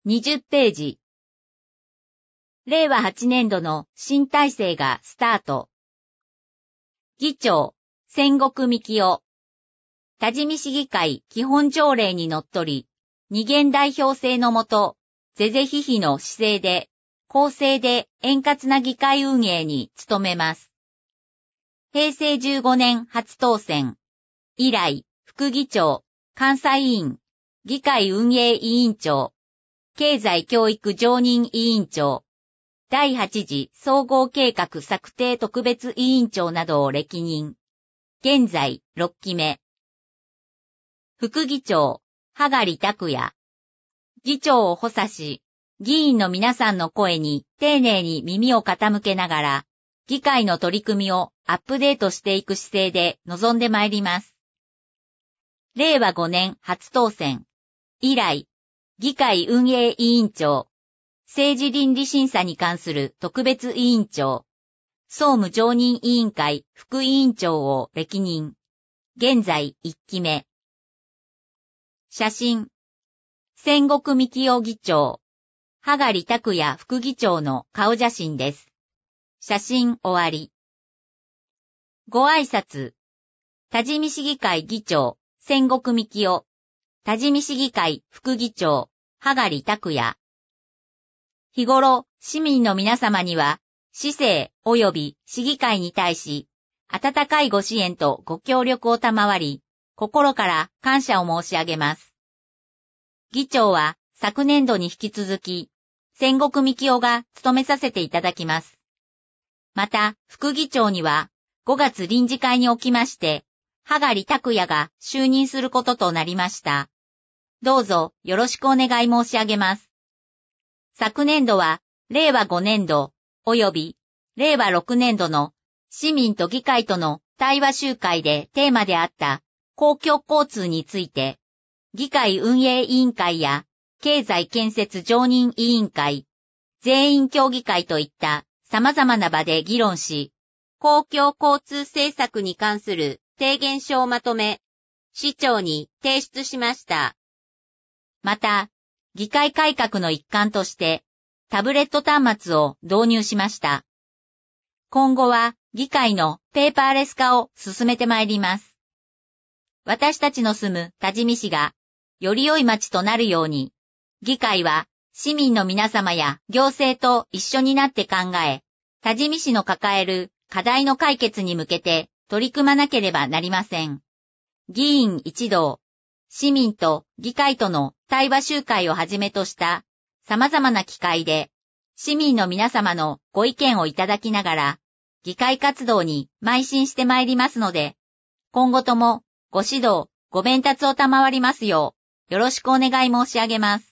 20ページ。令和8年度の新体制がスタート。議長、千石幹夫。多治見市議会基本条例にのっとり、二元代表制のもと、是々非々の姿勢で、公正で円滑な議会運営に努めます。平成15年初当選。以来、副議長、監査委員、議会運営委員長、経済教育常任委員長、第8次総合計画策定特別委員長などを歴任。現在6期目。副議長、羽刈拓也。議長を補佐し、議員の皆さんの声に丁寧に耳を傾けながら、議会の取り組みをアップデートしていく姿勢で臨んでまいります。令和5年初当選。以来、議会運営委員長、政治倫理審査に関する特別委員長、総務常任委員会副委員長を歴任。現在1期目。写真。千石幹夫議長、羽刈拓也副議長の顔写真です。写真終わり。ご挨拶。多治見市議会議長、千石幹夫。多治見市議会副議長、羽刈拓也。日頃、市民の皆様には、市政及び市議会に対し、温かいご支援とご協力を賜り、心から感謝を申し上げます。議長は昨年度に引き続き、千石幹夫が務めさせていただきます。また、副議長には、5月臨時会におきまして、羽刈拓也が就任することとなりました。どうぞよろしくお願い申し上げます。昨年度は、令和5年度、及び、令和6年度の市民と議会との対話集会でテーマであった公共交通について、議会運営委員会や経済建設常任委員会、全員協議会といった様々な場で議論し、公共交通政策に関する提言書をまとめ、市長に提出しました。また、議会改革の一環として、タブレット端末を導入しました。今後は議会のペーパーレス化を進めてまいります。私たちの住む多治見市がより良い街となるように、議会は市民の皆様や行政と一緒になって考え、多治見市の抱える課題の解決に向けて取り組まなければなりません。議員一同、市民と議会との対話集会をはじめとした様々な機会で、市民の皆様のご意見をいただきながら、議会活動に邁進してまいりますので、今後ともご指導、ご鞭撻を賜りますよう、よろしくお願い申し上げます。